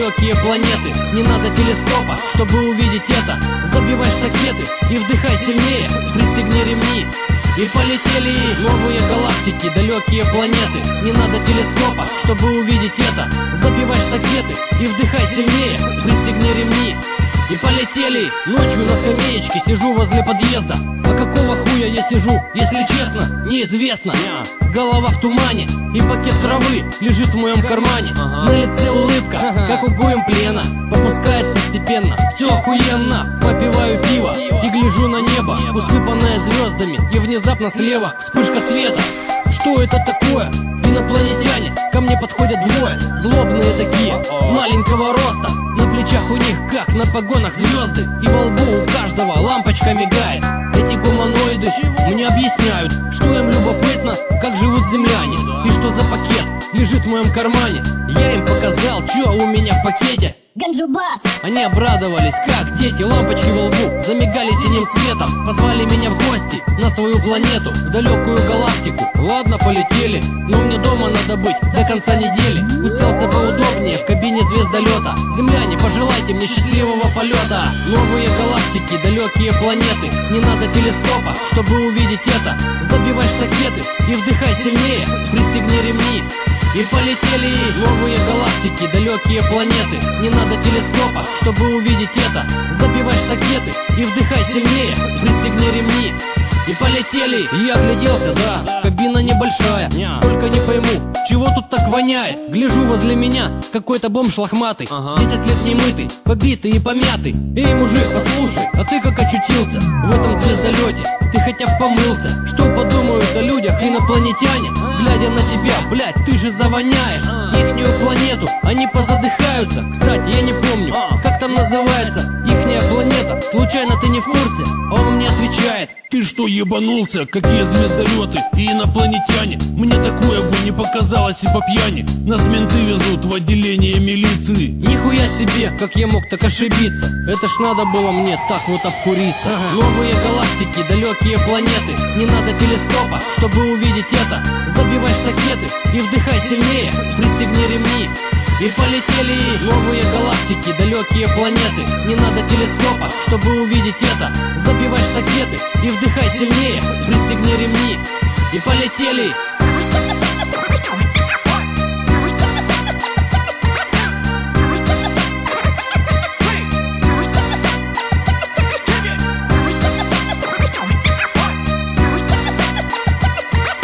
далекие планеты. Не надо телескопа, чтобы увидеть это. Забивай штакеты и вдыхай сильнее. Пристегни ремни и полетели новые галактики, далекие планеты. Не надо телескопа, чтобы увидеть это. Забивай штакеты и вдыхай сильнее. Пристегни ремни и полетели. Ночью на скамеечке сижу возле подъезда. А какого хуя я сижу, если честно, неизвестно. Голова в тумане и пакет травы лежит в моем кармане. На лице улыбка, как у гоемплена. Попускает постепенно, все охуенно. Попиваю пиво и гляжу на небо, усыпанное звездами. И внезапно слева вспышка света. Что это такое? Инопланетяне. Ко мне подходят двое, злобные такие, маленького роста. На плечах у них, как на погонах, звезды. И во лбу у каждого лампочка мигает. Эти гуманоиды мне объясняют, что им любопытно, как живут земляне. И что за пакет лежит в моем кармане. Я им показал, что у меня в пакете. Ганджубас! Они обрадовались, как дети, лампочки во лбу замигали синим цветом. Позвали меня в гости на свою планету, в далекую галактику. Ладно, полетели, но мне дома надо быть до конца недели. Уселся поудобнее в кабине звездолета. Земляне, пожелайте мне счастливого полета. Новые галактики, далекие планеты. Не надо телескопа, чтобы увидеть это. Забивай штакеты и вдыхай сильнее. Пристегни ремни и полетели новые галактики, далекие планеты. Не надо телескопа, чтобы увидеть это. Забивай штакеты и вдыхай сильнее. Пристегни ремни и полетели. Я огляделся, да, кабина небольшая. Только не пойму, чего тут так воняет. Гляжу, возле меня какой-то бомж лохматый, 10 лет не мытый, побитый и помятый. Эй, мужик, послушай, а ты как очутился в этом звездолете? Ты хотя бы помылся? Что подумают о людях инопланетяне, глядя на тебя, блядь, ты же завоняешь. Ихнюю планету они позадыхаются. Кстати, я не помню, как там называется ихняя планета. Случайно ты не в курсе? А он мне отвечает: ты что, ебанулся? Какие звездолеты и инопланетяне? Мне такое бы не показалось и по пьяни. Нас менты везут в отделение милиции. Нихуя себе, как я мог так ошибиться? Это ж надо было мне так вот обкуриться. Новые галактики, далекие планеты. Не надо телескопа, чтобы увидеть это. Забивай штакеты и вдыхай сильнее. Пристегни ремни и полетели новые галактики, далекие планеты. Не надо телескопа, чтобы увидеть это. Забивай штакеты и вдыхай сильнее. Пристегни ремни и полетели.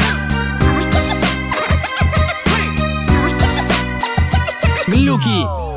Глюки.